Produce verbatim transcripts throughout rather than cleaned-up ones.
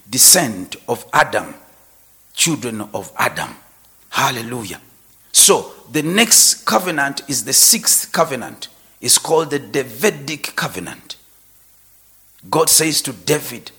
descent of Adam, children of Adam. Hallelujah. So the next covenant is the sixth covenant. It's called the Davidic covenant. God says to David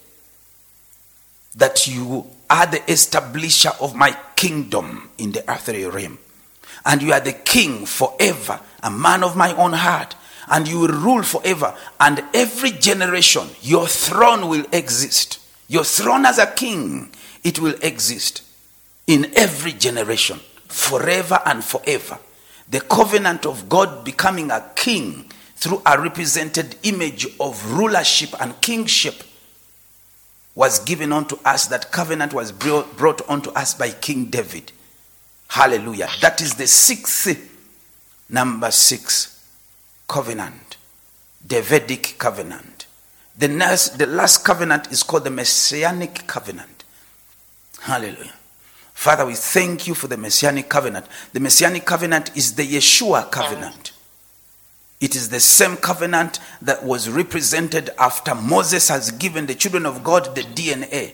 that you are the establisher of my kingdom in the earthly realm. And you are the king forever, a man of my own heart. And you will rule forever. And every generation, your throne will exist. Your throne as a king, it will exist in every generation, forever and forever. The covenant of God becoming a king through a represented image of rulership and kingship was given unto us. That covenant was brought, brought unto us by King David. Hallelujah. That is the sixth, number six, covenant. Davidic covenant. The last, the last covenant is called the Messianic covenant. Hallelujah. Father, we thank you for the Messianic covenant. The Messianic covenant is the Yeshua covenant. It is the same covenant that was represented after Moses has given the children of God the D N A.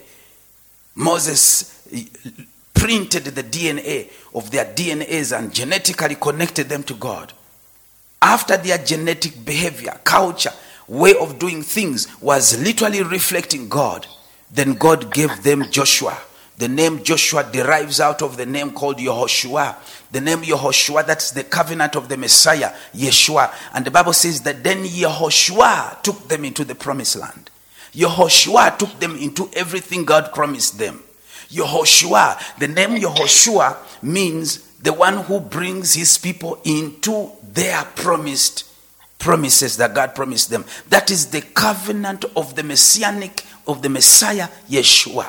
Moses printed the D N A of their D N As and genetically connected them to God. After their genetic behavior, culture, way of doing things was literally reflecting God, then God gave them Joshua. The name Joshua derives out of the name called Yehoshua. The name Yehoshua, that's the covenant of the Messiah, Yeshua. And the Bible says that then Yehoshua took them into the promised land. Yehoshua took them into everything God promised them. Yehoshua, the name Yehoshua means the one who brings his people into their promised promises that God promised them. That is the covenant of the Messianic, of the Messiah, Yeshua.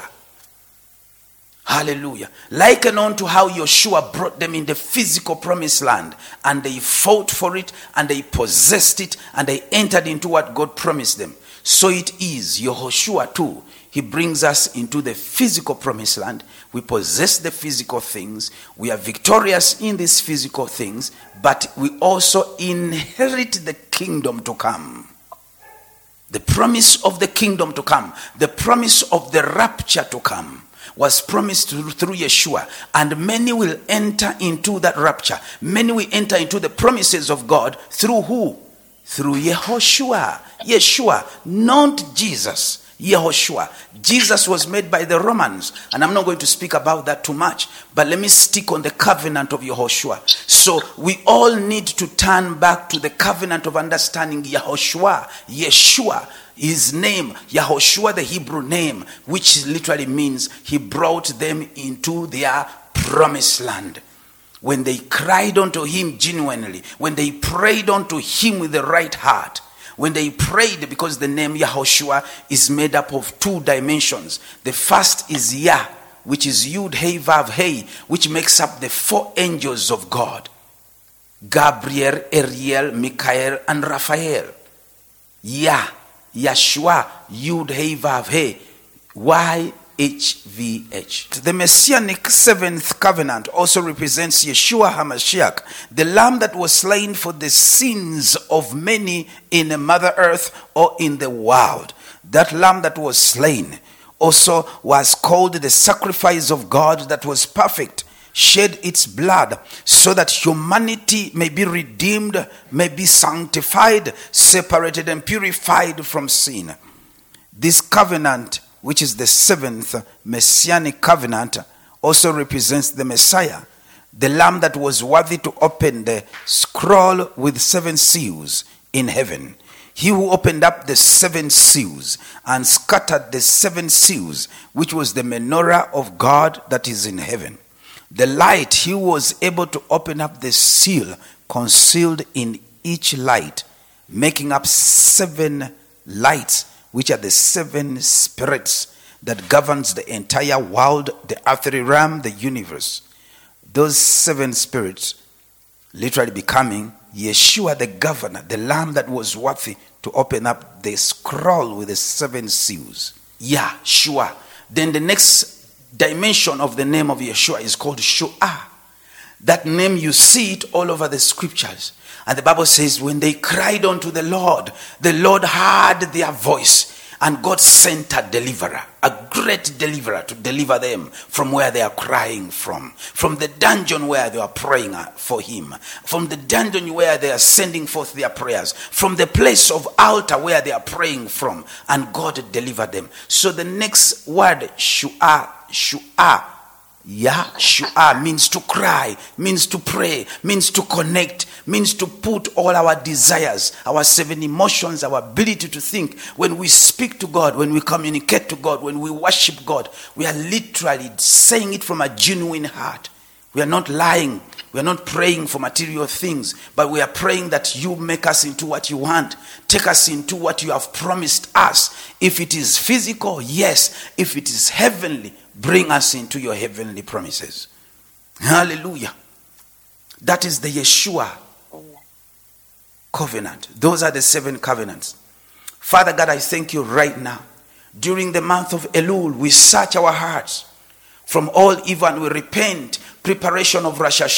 Hallelujah. Liken unto how Yeshua brought them in the physical promised land, and they fought for it, and they possessed it, and they entered into what God promised them. So it is Yehoshua too. He brings us into the physical promised land. We possess the physical things. We are victorious in these physical things, but we also inherit the kingdom to come. The promise of the kingdom to come, the promise of the rapture to come, was promised through, through Yeshua, and many will enter into that rapture. Many will enter into the promises of God through who? Through Yehoshua. Yeshua, not Jesus. Yehoshua. Jesus was made by the Romans, and I'm not going to speak about that too much, but let me stick on the covenant of Yehoshua. So we all need to turn back to the covenant of understanding Yehoshua, Yeshua. His name, Yehoshua, the Hebrew name, which literally means he brought them into their promised land. When they cried unto him genuinely, when they prayed unto him with the right heart, when they prayed, because the name Yehoshua is made up of two dimensions. The first is Yah, which is Yud, Hey, Vav, Hey, which makes up the four angels of God. Gabriel, Ariel, Michael, and Raphael. Yah. Yeshua, Yud, Hey, Vav, Hey, Y H V H. The Messianic seventh covenant also represents Yeshua HaMashiach, the lamb that was slain for the sins of many in the Mother Earth or in the world. That lamb that was slain also was called the sacrifice of God that was perfect, shed its blood so that humanity may be redeemed, may be sanctified, separated and purified from sin. This covenant, which is the seventh Messianic covenant, also represents the Messiah, the lamb that was worthy to open the scroll with seven seals in heaven. He who opened up the seven seals and scattered the seven seals, which was the menorah of God that is in heaven. The light, he was able to open up the seal concealed in each light, making up seven lights, which are the seven spirits that governs the entire world, the earthly realm, the universe. Those seven spirits literally becoming Yeshua the governor, the lamb that was worthy to open up the scroll with the seven seals. Yeshua. Then the next dimension of the name of Yeshua is called Shua. That name, you see it all over the scriptures. And the Bible says when they cried unto the Lord, the Lord heard their voice. And God sent a deliverer, a great deliverer, to deliver them from where they are crying from. From the dungeon where they are praying for him. From the dungeon where they are sending forth their prayers. From the place of altar where they are praying from. And God delivered them. So the next word, shu'ah, shu'ah, Yahshua, means to cry, means to pray, means to connect, means to put all our desires, our seven emotions, our ability to think. When we speak to God, when we communicate to God, when we worship God, we are literally saying it from a genuine heart. We are not lying. We are not praying for material things, but we are praying that you make us into what you want. Take us into what you have promised us. If it is physical, yes. If it is heavenly, bring us into your heavenly promises. Hallelujah. That is the Yeshua covenant. Those are the seven covenants. Father God, I thank you right now. During the month of Elul, we search our hearts from all evil and we repent. Preparation of Rosh